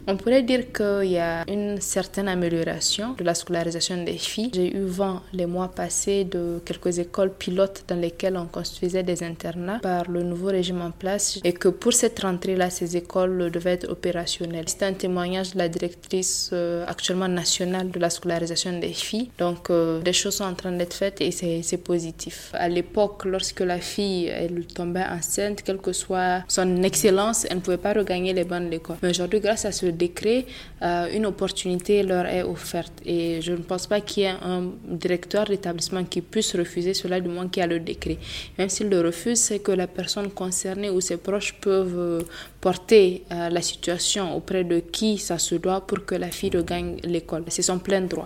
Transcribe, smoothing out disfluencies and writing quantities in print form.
On pourrait dire qu'il y a une certaine amélioration de la scolarisation des filles. J'ai eu vent les mois passés de quelques écoles pilotes dans lesquelles on construisait des internats par le nouveau régime en place et que pour cette rentrée-là, ces écoles devaient être opérationnelles. C'est un témoignage de la directrice actuellement nationale de la scolarisation des filles. Donc, des choses sont en train d'être faites et c'est positif. À l'époque, lorsque la fille elle tombait enceinte, quelle que soit son excellence, elle ne pouvait pas regagner les bancs de l'école. Mais aujourd'hui, grâce à ce décret, une opportunité leur est offerte. Et je ne pense pas qu'il y ait un directeur d'établissement qui puisse refuser cela du moment qu'il y a le décret. Même s'il le refuse, c'est que la personne concernée ou ses proches peuvent porter la situation auprès de qui ça se doit pour que la fille regagne l'école. C'est son plein droit.